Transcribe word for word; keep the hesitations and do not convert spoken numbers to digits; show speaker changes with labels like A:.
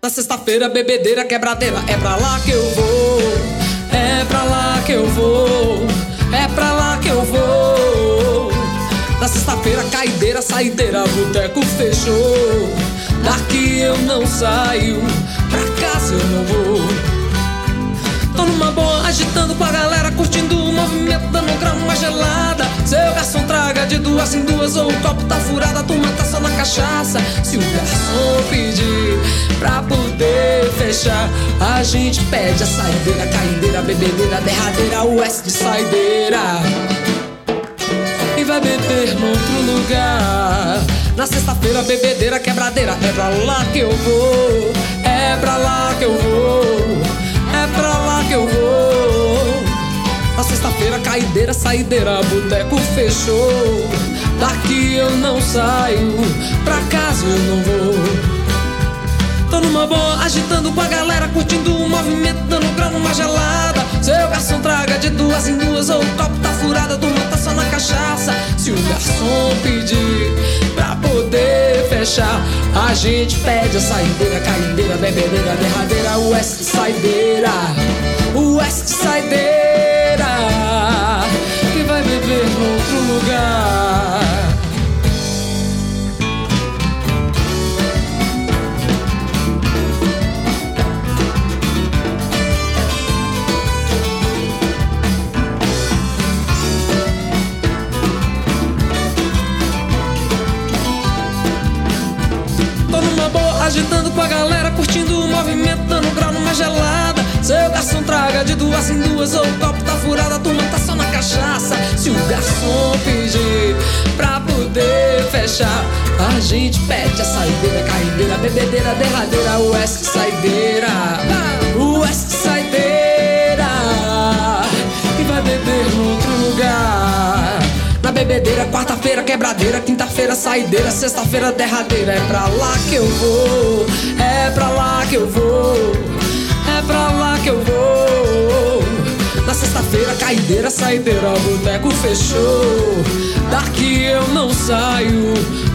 A: Na sexta-feira, bebedeira, quebradeira, é pra lá que eu vou. É pra lá que eu vou. É pra lá que eu vou. Na sexta-feira, caideira, saideira, boteco fechou. Daqui eu não saio, pra casa eu não vou. Tô numa boa, agitando com a galera, curtindo o movimento, dando grama uma gelada. Seu garçom traga de duas em duas, ou o copo tá furado, a turma tá só na cachaça. Se o garçom pedir pra poder fechar, a gente pede a saideira, caideira, bebedeira, derradeira, o S de saideira. E vai beber num outro lugar. Na sexta-feira, bebedeira, quebradeira, é pra lá que eu vou. É pra lá que eu vou. É pra lá que eu vou. Na sexta-feira, caideira, saideira, boteco fechou. Daqui eu não saio, pra casa eu não vou. Tô numa boa, agitando com a galera, curtindo o movimento, dando grau numa gelada. Seu garçom traga de duas em duas, ou o copo tá furado, a turma tá só na cachaça. Se o garçom pedir pra poder fechar, a gente pede a saideira, caideira, bebedeira, derradeira, o S de saideira, o S de saideira, que vai beber em outro lugar. Agitando com a galera, curtindo o movimento, dando grau numa gelada. Seu garçom traga de duas em duas, ou o copo tá furado, a turma tá só na cachaça. Se o garçom pedir pra poder fechar, a gente pede a saideira, caideira, bebedeira, derradeira, o S de saideira, o S de saideira, e vai beber em outro lugar. Na bebedeira, quarta-feira, quebradeira, quinta-feira, saideira, sexta-feira, derradeira, é pra lá que eu vou. É pra lá que eu vou. É pra lá que eu vou. Na sexta-feira, caideira, saideira, boteco fechou. Daqui eu não saio,